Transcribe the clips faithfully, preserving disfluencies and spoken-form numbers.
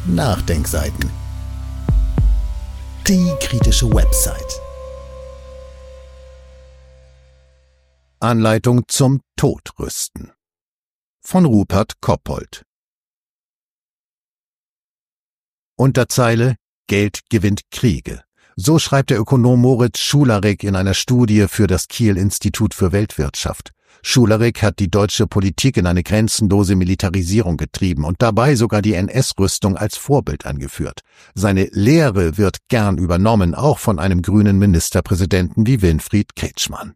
Nachdenkseiten. Die kritische Website. Anleitung zum Todrüsten von Rupert Koppold. Unterzeile: Geld gewinnt Kriege. So schreibt der Ökonom Moritz Schularik in einer Studie für das Kiel-Institut für Weltwirtschaft. Schularik hat die deutsche Politik in eine grenzenlose Militarisierung getrieben und dabei sogar die N S-Rüstung als Vorbild angeführt. Seine Lehre wird gern übernommen, auch von einem grünen Ministerpräsidenten wie Winfried Kretschmann.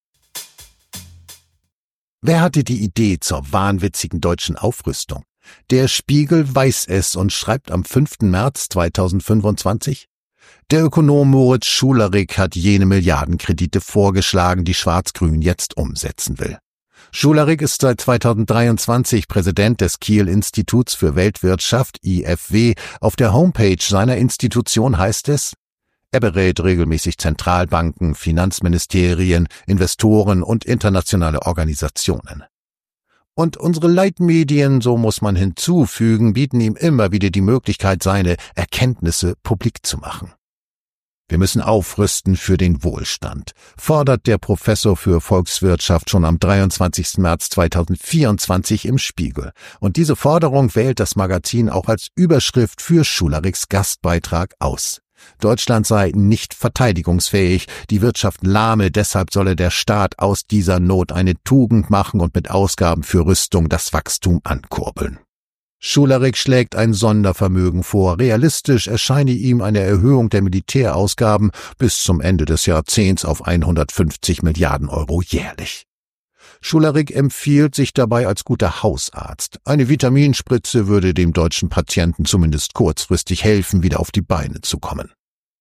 Wer hatte die Idee zur wahnwitzigen deutschen Aufrüstung? Der Spiegel weiß es und schreibt am fünften März zweitausendfünfundzwanzig: Der Ökonom Moritz Schularik hat jene Milliardenkredite vorgeschlagen, die Schwarz-Grün jetzt umsetzen will. Schularik ist seit zweitausenddreiundzwanzig Präsident des Kiel-Instituts für Weltwirtschaft, I F W. Auf der Homepage seiner Institution heißt es: Er berät regelmäßig Zentralbanken, Finanzministerien, Investoren und internationale Organisationen. Und unsere Leitmedien, so muss man hinzufügen, bieten ihm immer wieder die Möglichkeit, seine Erkenntnisse publik zu machen. Wir müssen aufrüsten für den Wohlstand, fordert der Professor für Volkswirtschaft schon am dreiundzwanzigsten März zweitausendvierundzwanzig im Spiegel. Und diese Forderung wählt das Magazin auch als Überschrift für Schulariks Gastbeitrag aus. Deutschland sei nicht verteidigungsfähig, die Wirtschaft lahme, deshalb solle der Staat aus dieser Not eine Tugend machen und mit Ausgaben für Rüstung das Wachstum ankurbeln. Schularik schlägt ein Sondervermögen vor. Realistisch erscheine ihm eine Erhöhung der Militärausgaben bis zum Ende des Jahrzehnts auf hundertfünfzig Milliarden Euro jährlich. Schularik empfiehlt sich dabei als guter Hausarzt. Eine Vitaminspritze würde dem deutschen Patienten zumindest kurzfristig helfen, wieder auf die Beine zu kommen.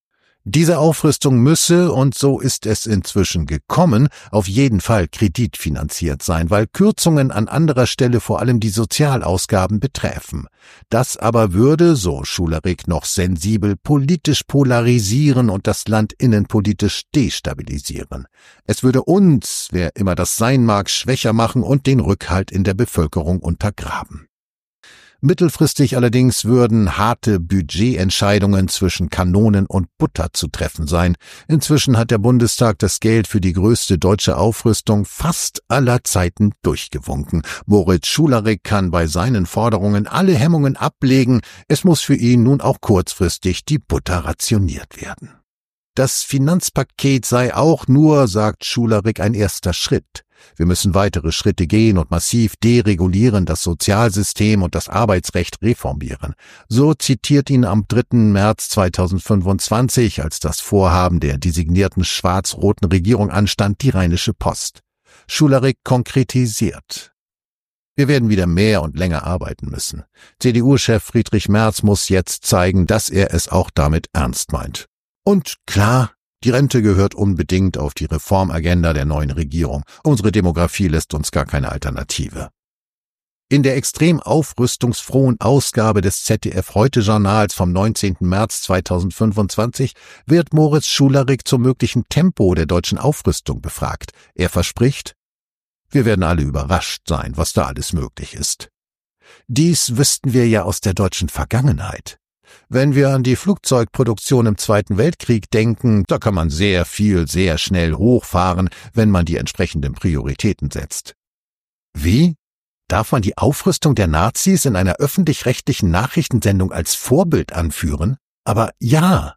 Diese Aufrüstung müsse, und so ist es inzwischen gekommen, auf jeden Fall kreditfinanziert sein, weil Kürzungen an anderer Stelle vor allem die Sozialausgaben betreffen. Das aber würde, so Schularik noch sensibel, politisch polarisieren und das Land innenpolitisch destabilisieren. Es würde uns, wer immer das sein mag, schwächer machen und den Rückhalt in der Bevölkerung untergraben. Mittelfristig allerdings würden harte Budgetentscheidungen zwischen Kanonen und Butter zu treffen sein. Inzwischen hat der Bundestag das Geld für die größte deutsche Aufrüstung fast aller Zeiten durchgewunken. Moritz Schularik kann bei seinen Forderungen alle Hemmungen ablegen. Es muss für ihn nun auch kurzfristig die Butter rationiert werden. Das Finanzpaket sei auch nur, sagt Schularik, ein erster Schritt. Wir müssen weitere Schritte gehen und massiv deregulieren, das Sozialsystem und das Arbeitsrecht reformieren. So zitiert ihn am dritten März zweitausendfünfundzwanzig, als das Vorhaben der designierten schwarz-roten Regierung anstand, die Rheinische Post. Schularik konkretisiert: Wir werden wieder mehr und länger arbeiten müssen. C D U-Chef Friedrich Merz muss jetzt zeigen, dass er es auch damit ernst meint. Und klar, die Rente gehört unbedingt auf die Reformagenda der neuen Regierung. Unsere Demografie lässt uns gar keine Alternative. In der extrem aufrüstungsfrohen Ausgabe des Z D F-Heute-Journals vom neunzehnten März zweitausendfünfundzwanzig wird Moritz Schularik zum möglichen Tempo der deutschen Aufrüstung befragt. Er verspricht: Wir werden alle überrascht sein, was da alles möglich ist. Dies wüssten wir ja aus der deutschen Vergangenheit. Wenn wir an die Flugzeugproduktion im Zweiten Weltkrieg denken, da kann man sehr viel, sehr schnell hochfahren, wenn man die entsprechenden Prioritäten setzt. Wie? Darf man die Aufrüstung der Nazis in einer öffentlich-rechtlichen Nachrichtensendung als Vorbild anführen? Aber ja.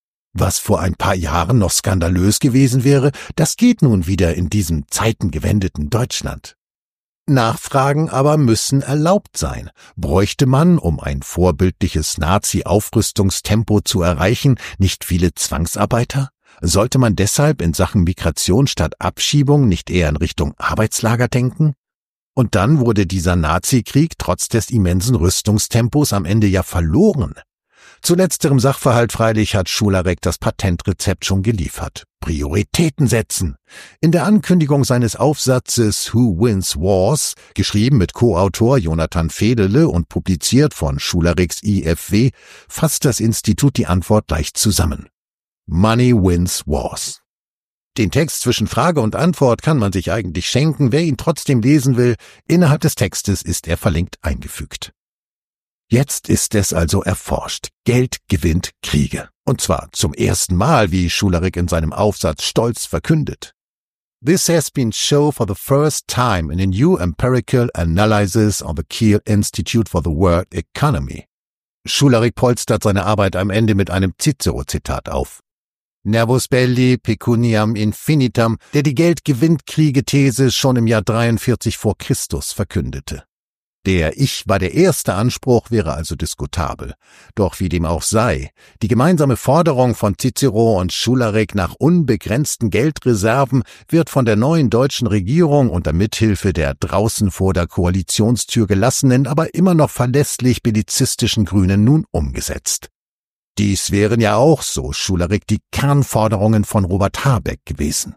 Was vor ein paar Jahren noch skandalös gewesen wäre, das geht nun wieder in diesem zeitengewendeten Deutschland. Nachfragen aber müssen erlaubt sein. Bräuchte man, um ein vorbildliches Nazi-Aufrüstungstempo zu erreichen, nicht viele Zwangsarbeiter? Sollte man deshalb in Sachen Migration statt Abschiebung nicht eher in Richtung Arbeitslager denken? Und dann wurde dieser Nazi-Krieg trotz des immensen Rüstungstempos am Ende ja verloren. Zu letzterem Sachverhalt freilich hat Schularik das Patentrezept schon geliefert. Prioritäten setzen. In der Ankündigung seines Aufsatzes Who Wins Wars, geschrieben mit Co-Autor Jonathan Fedele und publiziert von Schulariks I F W, fasst das Institut die Antwort gleich zusammen. Money wins wars. Den Text zwischen Frage und Antwort kann man sich eigentlich schenken, wer ihn trotzdem lesen will. Innerhalb des Textes ist er verlinkt eingefügt. Jetzt ist es also erforscht. Geld gewinnt Kriege. Und zwar zum ersten Mal, wie Schularik in seinem Aufsatz stolz verkündet. This has been shown for the first time in a new empirical analysis of the Kiel Institute for the World Economy. Schularik polstert seine Arbeit am Ende mit einem Cicero-Zitat auf. Nervus belli pecuniam infinitam, der die Geld-gewinnt-Kriege-These schon im Jahr dreiundvierzig vor Christus verkündete. Der Ich war der erste Anspruch wäre also diskutabel. Doch wie dem auch sei, die gemeinsame Forderung von Cicero und Schularik nach unbegrenzten Geldreserven wird von der neuen deutschen Regierung unter Mithilfe der draußen vor der Koalitionstür gelassenen, aber immer noch verlässlich bellizistischen Grünen nun umgesetzt. Dies wären ja auch, so Schularik, die Kernforderungen von Robert Habeck gewesen.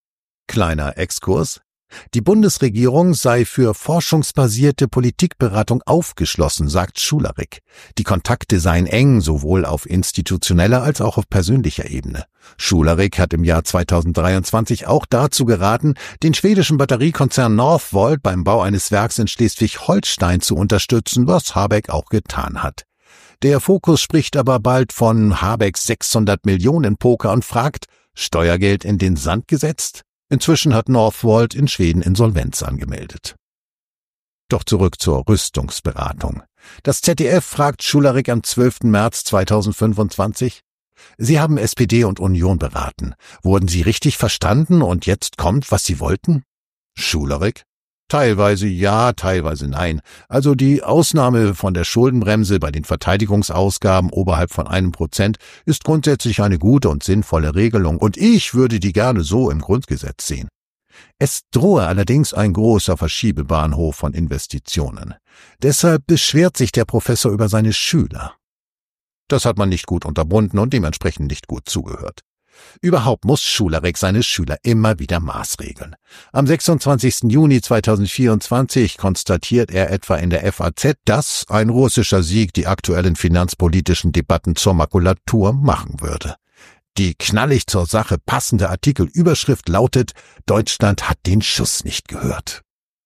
Kleiner Exkurs. Die Bundesregierung sei für forschungsbasierte Politikberatung aufgeschlossen, sagt Schularik. Die Kontakte seien eng, sowohl auf institutioneller als auch auf persönlicher Ebene. Schularik hat im Jahr zweitausenddreiundzwanzig auch dazu geraten, den schwedischen Batteriekonzern Northvolt beim Bau eines Werks in Schleswig-Holstein zu unterstützen, was Habeck auch getan hat. Der Fokus spricht aber bald von Habecks sechshundert Millionen Poker und fragt, Steuergeld in den Sand gesetzt? Inzwischen hat Northvolt in Schweden Insolvenz angemeldet. Doch zurück zur Rüstungsberatung. Das Z D F fragt Schularik am zwölften März zweitausendfünfundzwanzig. Sie haben S P D und Union beraten. Wurden Sie richtig verstanden und jetzt kommt, was Sie wollten? Schularik. Teilweise ja, teilweise nein. Also die Ausnahme von der Schuldenbremse bei den Verteidigungsausgaben oberhalb von einem Prozent ist grundsätzlich eine gute und sinnvolle Regelung und ich würde die gerne so im Grundgesetz sehen. Es drohe allerdings ein großer Verschiebebahnhof von Investitionen. Deshalb beschwert sich der Professor über seine Schüler. Das hat man nicht gut unterbunden und dementsprechend nicht gut zugehört. Überhaupt muss Schularik seine Schüler immer wieder maßregeln. Am sechsundzwanzigsten Juni zweitausendvierundzwanzig konstatiert er etwa in der F A Z, dass ein russischer Sieg die aktuellen finanzpolitischen Debatten zur Makulatur machen würde. Die knallig zur Sache passende Artikelüberschrift lautet: Deutschland hat den Schuss nicht gehört.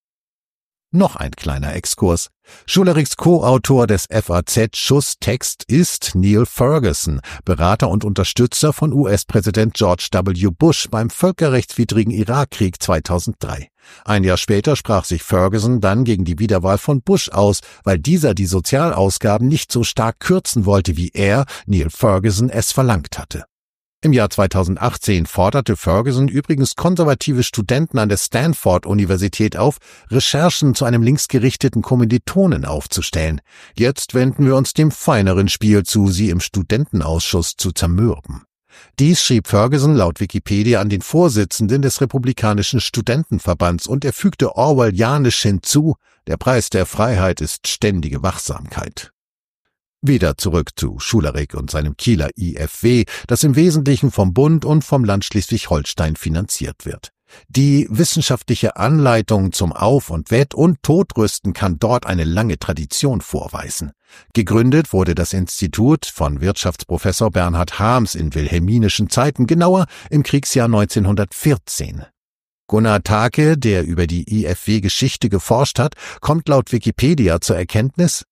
Noch ein kleiner Exkurs. Schulariks Co-Autor des F A Z-Schusstext ist Neil Ferguson, Berater und Unterstützer von U S-Präsident George W. Bush beim völkerrechtswidrigen Irakkrieg zweitausenddrei. Ein Jahr später sprach sich Ferguson dann gegen die Wiederwahl von Bush aus, weil dieser die Sozialausgaben nicht so stark kürzen wollte, wie er, Neil Ferguson, es verlangt hatte. Im Jahr zweitausendachtzehn forderte Ferguson übrigens konservative Studenten an der Stanford-Universität auf, Recherchen zu einem linksgerichteten Kommilitonen aufzustellen. Jetzt wenden wir uns dem feineren Spiel zu, sie im Studentenausschuss zu zermürben. Dies schrieb Ferguson laut Wikipedia an den Vorsitzenden des Republikanischen Studentenverbands und er fügte orwellianisch hinzu, der Preis der Freiheit ist ständige Wachsamkeit. Wieder zurück zu Schularik und seinem Kieler I F W, das im Wesentlichen vom Bund und vom Land Schleswig-Holstein finanziert wird. Die wissenschaftliche Anleitung zum Auf- und Wett- und Todrüsten kann dort eine lange Tradition vorweisen. Gegründet wurde das Institut von Wirtschaftsprofessor Bernhard Harms in wilhelminischen Zeiten, genauer im Kriegsjahr neunzehnhundertvierzehn. Gunnar Thake, der über die I F W-Geschichte geforscht hat, kommt laut Wikipedia zur Erkenntnis: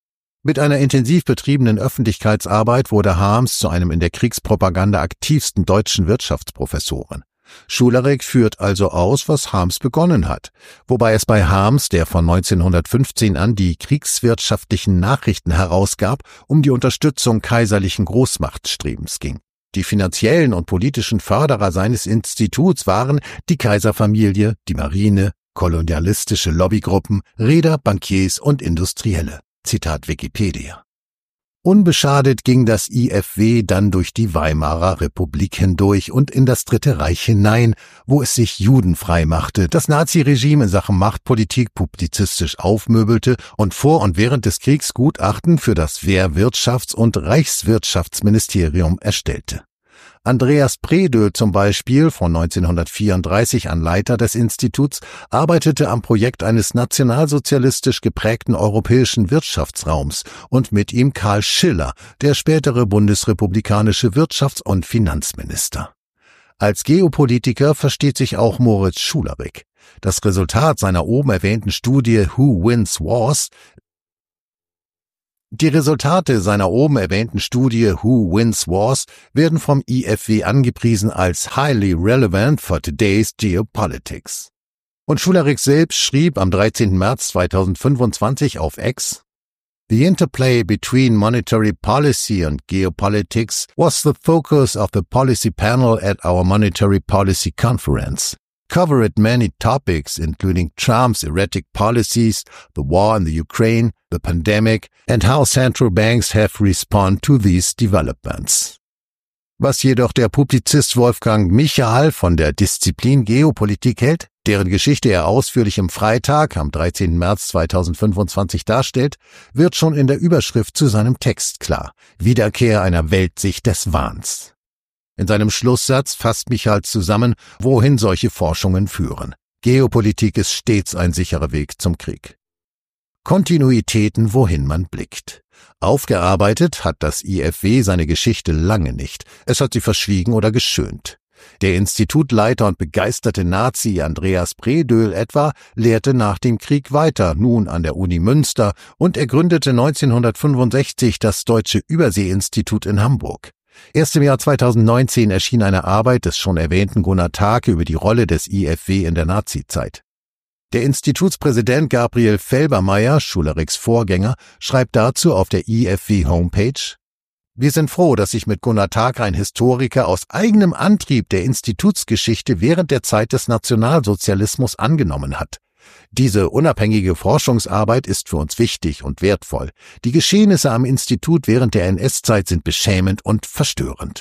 Mit einer intensiv betriebenen Öffentlichkeitsarbeit wurde Harms zu einem in der Kriegspropaganda aktivsten deutschen Wirtschaftsprofessoren. Schularik führt also aus, was Harms begonnen hat, wobei es bei Harms, der von neunzehnhundertfünfzehn an die kriegswirtschaftlichen Nachrichten herausgab, um die Unterstützung kaiserlichen Großmachtstrebens ging. Die finanziellen und politischen Förderer seines Instituts waren die Kaiserfamilie, die Marine, kolonialistische Lobbygruppen, Reeder, Bankiers und Industrielle. Zitat Wikipedia. Unbeschadet ging das I F W dann durch die Weimarer Republik hindurch und in das Dritte Reich hinein, wo es sich judenfrei machte, das Naziregime in Sachen Machtpolitik publizistisch aufmöbelte und vor und während des Kriegs Gutachten für das Wehrwirtschafts- und Reichswirtschaftsministerium erstellte. Andreas Predö zum Beispiel, von neunzehnhundertvierunddreißig an Leiter des Instituts, arbeitete am Projekt eines nationalsozialistisch geprägten europäischen Wirtschaftsraums und mit ihm Karl Schiller, der spätere bundesrepublikanische Wirtschafts- und Finanzminister. Als Geopolitiker versteht sich auch Moritz Schularik. Das Resultat seiner oben erwähnten Studie Who Wins Wars Die Resultate seiner oben erwähnten Studie Who Wins Wars werden vom I F W angepriesen als highly relevant for today's geopolitics. Und Schularik selbst schrieb am dreizehnten März zweitausendfünfundzwanzig auf X: The interplay between monetary policy and geopolitics was the focus of the policy panel at our Monetary Policy Conference. Covered many topics, including Trump's erratic policies, the war in the Ukraine, the pandemic, and how central banks have responded to these developments. Was jedoch der Publizist Wolfgang Michal von der Disziplin Geopolitik hält, deren Geschichte er ausführlich im Freitag am dreizehnten März zweitausendfünfundzwanzig darstellt, wird schon in der Überschrift zu seinem Text klar: Wiederkehr einer Weltsicht des Wahns. In seinem Schlusssatz fasst Michal zusammen, wohin solche Forschungen führen. Geopolitik ist stets ein sicherer Weg zum Krieg. Kontinuitäten, wohin man blickt. Aufgearbeitet hat das I F W seine Geschichte lange nicht. Es hat sie verschwiegen oder geschönt. Der Institutleiter und begeisterte Nazi Andreas Predöhl etwa lehrte nach dem Krieg weiter, nun an der Uni Münster, und er gründete neunzehnhundertfünfundsechzig das Deutsche Überseeinstitut in Hamburg. Erst im Jahr zweitausendneunzehn erschien eine Arbeit des schon erwähnten Gunnar Thake über die Rolle des I F W in der Nazizeit. Der Institutspräsident Gabriel Felbermayr, Schulariks Vorgänger, schreibt dazu auf der I F W-Homepage: Wir sind froh, dass sich mit Gunnar Thake ein Historiker aus eigenem Antrieb der Institutsgeschichte während der Zeit des Nationalsozialismus angenommen hat. Diese unabhängige Forschungsarbeit ist für uns wichtig und wertvoll. Die Geschehnisse am Institut während der N S-Zeit sind beschämend und verstörend.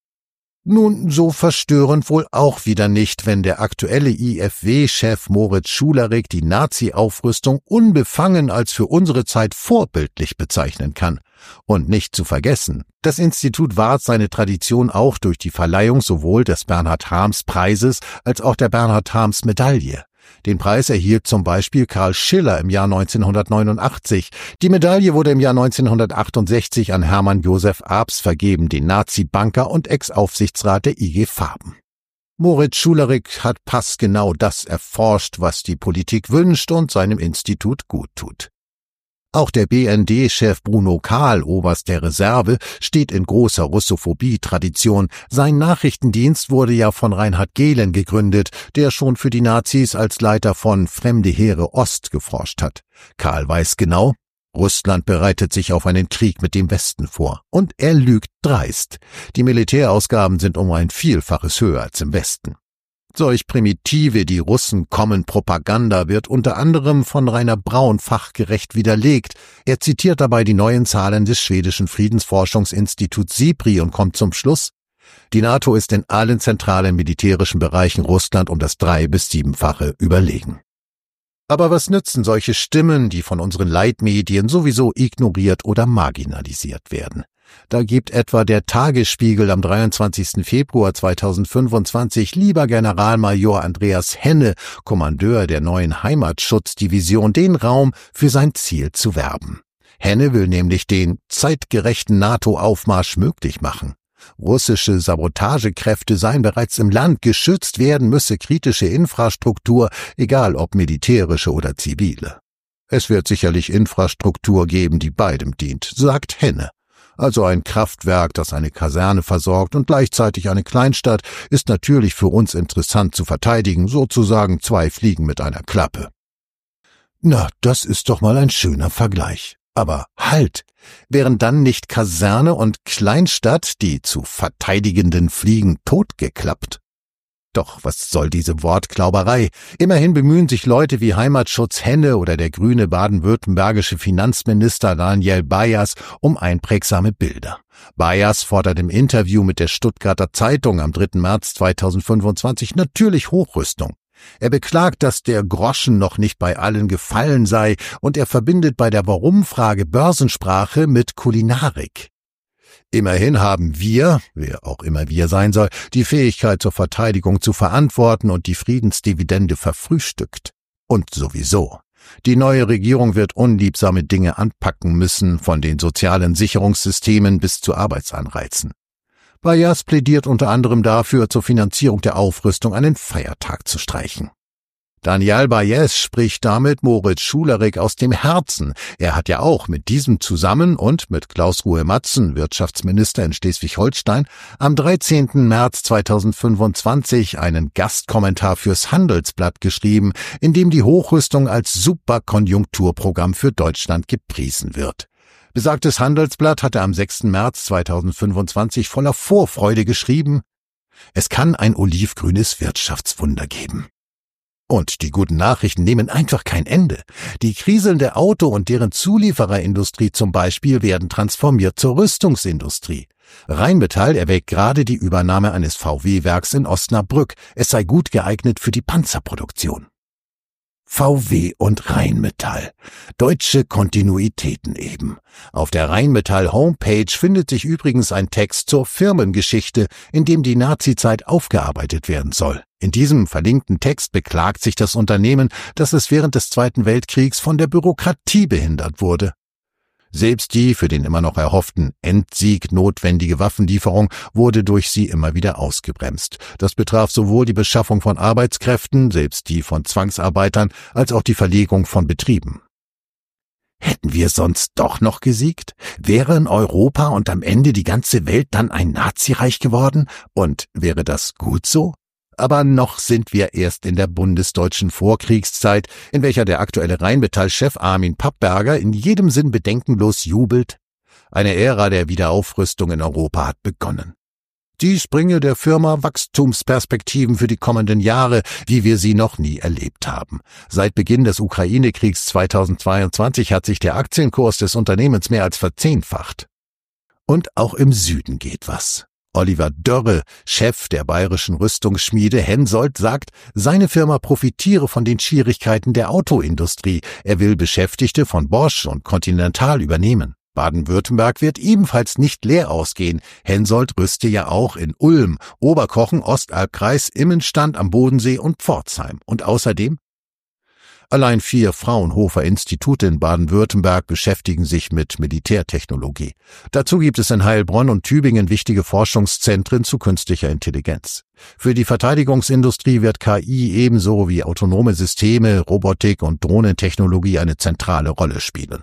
Nun, so verstörend wohl auch wieder nicht, wenn der aktuelle I F W-Chef Moritz Schularik die Nazi-Aufrüstung unbefangen als für unsere Zeit vorbildlich bezeichnen kann. Und nicht zu vergessen, das Institut wahrt seine Tradition auch durch die Verleihung sowohl des Bernhard-Harms-Preises als auch der Bernhard-Harms-Medaille. Den Preis erhielt zum Beispiel Karl Schiller im Jahr neunzehnhundertneunundachtzig. Die Medaille wurde im Jahr neunzehnhundertachtundsechzig an Hermann Josef Abs vergeben, den Nazi-Banker und Ex-Aufsichtsrat der I G Farben. Moritz Schularik hat passgenau das erforscht, was die Politik wünscht und seinem Institut gut tut. Auch der B N D-Chef Bruno Kahl, Oberst der Reserve, steht in großer Russophobie-Tradition. Sein Nachrichtendienst wurde ja von Reinhard Gehlen gegründet, der schon für die Nazis als Leiter von Fremde Heere Ost geforscht hat. Kahl weiß genau, Russland bereitet sich auf einen Krieg mit dem Westen vor. Und er lügt dreist. Die Militärausgaben sind um ein Vielfaches höher als im Westen. Solch primitive die Russen kommen Propaganda wird unter anderem von Rainer Braun fachgerecht widerlegt. Er zitiert dabei die neuen Zahlen des schwedischen Friedensforschungsinstituts SIPRI und kommt zum Schluss: Die NATO ist in allen zentralen militärischen Bereichen Russland um das drei- bis siebenfache überlegen. Aber was nützen solche Stimmen, die von unseren Leitmedien sowieso ignoriert oder marginalisiert werden? Da gibt etwa der Tagesspiegel am dreiundzwanzigsten Februar zweitausendfünfundzwanzig lieber Generalmajor Andreas Henne, Kommandeur der neuen Heimatschutzdivision, den Raum, für sein Ziel zu werben. Henne will nämlich den zeitgerechten NATO-Aufmarsch möglich machen. Russische Sabotagekräfte seien bereits im Land, geschützt werden müsse kritische Infrastruktur, egal ob militärische oder zivile. Es wird sicherlich Infrastruktur geben, die beidem dient, sagt Henne. Also ein Kraftwerk, das eine Kaserne versorgt und gleichzeitig eine Kleinstadt, ist natürlich für uns interessant zu verteidigen, sozusagen zwei Fliegen mit einer Klappe. Na, das ist doch mal ein schöner Vergleich. Aber halt! Wären dann nicht Kaserne und Kleinstadt, die zu verteidigenden Fliegen, totgeklappt? Doch was soll diese Wortklauberei? Immerhin bemühen sich Leute wie Heimatschutz Henne oder der grüne baden-württembergische Finanzminister Daniel Bayers um einprägsame Bilder. Bayers fordert im Interview mit der Stuttgarter Zeitung am dritten März zweitausendfünfundzwanzig natürlich Hochrüstung. Er beklagt, dass der Groschen noch nicht bei allen gefallen sei, und er verbindet bei der Warum-Frage Börsensprache mit Kulinarik. Immerhin haben wir, wer auch immer wir sein soll, die Fähigkeit zur Verteidigung zu verantworten und die Friedensdividende verfrühstückt. Und sowieso. Die neue Regierung wird unliebsame Dinge anpacken müssen, von den sozialen Sicherungssystemen bis zu Arbeitsanreizen. Bayers plädiert unter anderem dafür, zur Finanzierung der Aufrüstung einen Feiertag zu streichen. Daniel Baez spricht damit Moritz Schularik aus dem Herzen. Er hat ja auch mit diesem zusammen und mit Klaus-Ruhe Matzen, Wirtschaftsminister in Schleswig-Holstein, am dreizehnten März zweitausendfünfundzwanzig einen Gastkommentar fürs Handelsblatt geschrieben, in dem die Hochrüstung als Superkonjunkturprogramm für Deutschland gepriesen wird. Besagtes Handelsblatt hatte am sechsten März zweitausendfünfundzwanzig voller Vorfreude geschrieben: Es kann ein olivgrünes Wirtschaftswunder geben. Und die guten Nachrichten nehmen einfach kein Ende. Die kriselnde Auto- und deren Zuliefererindustrie zum Beispiel werden transformiert zur Rüstungsindustrie. Rheinmetall erwägt gerade die Übernahme eines V W-Werks in Osnabrück. Es sei gut geeignet für die Panzerproduktion. V W und Rheinmetall. Deutsche Kontinuitäten eben. Auf der Rheinmetall Homepage findet sich übrigens ein Text zur Firmengeschichte, in dem die Nazizeit aufgearbeitet werden soll. In diesem verlinkten Text beklagt sich das Unternehmen, dass es während des Zweiten Weltkriegs von der Bürokratie behindert wurde. Selbst die für den immer noch erhofften Endsieg notwendige Waffenlieferung wurde durch sie immer wieder ausgebremst. Das betraf sowohl die Beschaffung von Arbeitskräften, selbst die von Zwangsarbeitern, als auch die Verlegung von Betrieben. Hätten wir sonst doch noch gesiegt? Wäre in Europa und am Ende die ganze Welt dann ein Nazireich geworden? Und wäre das gut so? Aber noch sind wir erst in der bundesdeutschen Vorkriegszeit, in welcher der aktuelle Rheinmetall-Chef Armin Pappberger in jedem Sinn bedenkenlos jubelt. Eine Ära der Wiederaufrüstung in Europa hat begonnen. Dies bringe der Firma Wachstumsperspektiven für die kommenden Jahre, wie wir sie noch nie erlebt haben. Seit Beginn des Ukraine-Kriegs zweitausendzweiundzwanzig hat sich der Aktienkurs des Unternehmens mehr als verzehnfacht. Und auch im Süden geht was. Oliver Dörre, Chef der bayerischen Rüstungsschmiede Hensoldt, sagt, seine Firma profitiere von den Schwierigkeiten der Autoindustrie. Er will Beschäftigte von Bosch und Continental übernehmen. Baden-Württemberg wird ebenfalls nicht leer ausgehen. Hensoldt rüste ja auch in Ulm, Oberkochen, Ostalbkreis, Immenstand am Bodensee und Pforzheim. Und außerdem: Allein vier Fraunhofer-Institute in Baden-Württemberg beschäftigen sich mit Militärtechnologie. Dazu gibt es in Heilbronn und Tübingen wichtige Forschungszentren zu künstlicher Intelligenz. Für die Verteidigungsindustrie wird K I ebenso wie autonome Systeme, Robotik und Drohnentechnologie eine zentrale Rolle spielen.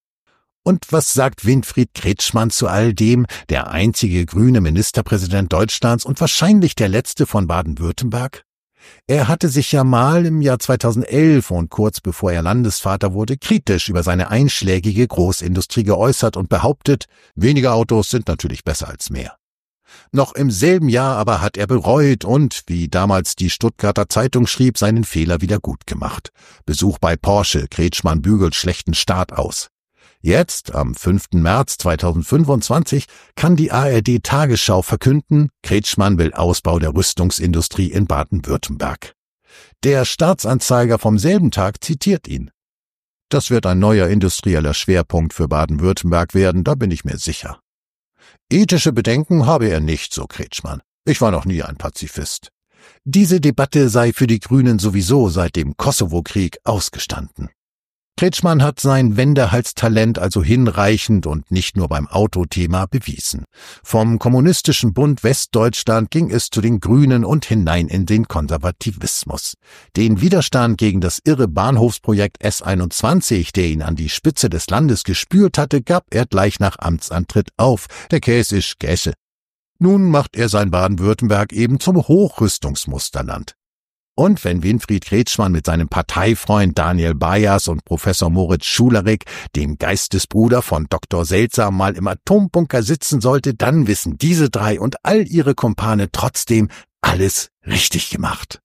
Und was sagt Winfried Kretschmann zu all dem, der einzige grüne Ministerpräsident Deutschlands und wahrscheinlich der letzte von Baden-Württemberg? Er hatte sich ja mal im Jahr zweitausendelf und kurz bevor er Landesvater wurde, kritisch über seine einschlägige Großindustrie geäußert und behauptet, weniger Autos sind natürlich besser als mehr. Noch im selben Jahr aber hat er bereut und, wie damals die Stuttgarter Zeitung schrieb, seinen Fehler wieder gut gemacht. Besuch bei Porsche, Kretschmann bügelt schlechten Start aus. Jetzt, am fünften März zweitausendfünfundzwanzig, kann die A R D Tagesschau verkünden, Kretschmann will Ausbau der Rüstungsindustrie in Baden-Württemberg. Der Staatsanzeiger vom selben Tag zitiert ihn. Das wird ein neuer industrieller Schwerpunkt für Baden-Württemberg werden, da bin ich mir sicher. Ethische Bedenken habe er nicht, so Kretschmann. Ich war noch nie ein Pazifist. Diese Debatte sei für die Grünen sowieso seit dem Kosovo-Krieg ausgestanden. Kretschmann hat sein Wendehalstalent also hinreichend und nicht nur beim Autothema bewiesen. Vom Kommunistischen Bund Westdeutschland ging es zu den Grünen und hinein in den Konservativismus. Den Widerstand gegen das irre Bahnhofsprojekt S einundzwanzig, der ihn an die Spitze des Landes gespült hatte, gab er gleich nach Amtsantritt auf. Der Käse ist Käse. Nun macht er sein Baden-Württemberg eben zum Hochrüstungsmusterland. Und wenn Winfried Kretschmann mit seinem Parteifreund Daniel Baez und Professor Moritz Schularik, dem Geistesbruder von Doktor Seltsam, mal im Atombunker sitzen sollte, dann wissen diese drei und all ihre Kumpane trotzdem alles richtig gemacht.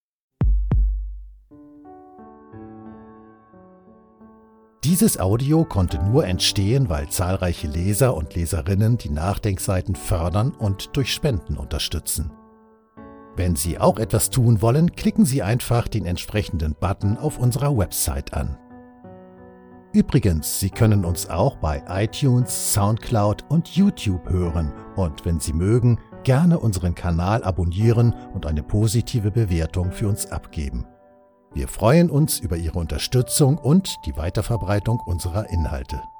Dieses Audio konnte nur entstehen, weil zahlreiche Leser und Leserinnen die Nachdenkseiten fördern und durch Spenden unterstützen. Wenn Sie auch etwas tun wollen, klicken Sie einfach den entsprechenden Button auf unserer Website an. Übrigens, Sie können uns auch bei iTunes, Soundcloud und YouTube hören und wenn Sie mögen, gerne unseren Kanal abonnieren und eine positive Bewertung für uns abgeben. Wir freuen uns über Ihre Unterstützung und die Weiterverbreitung unserer Inhalte.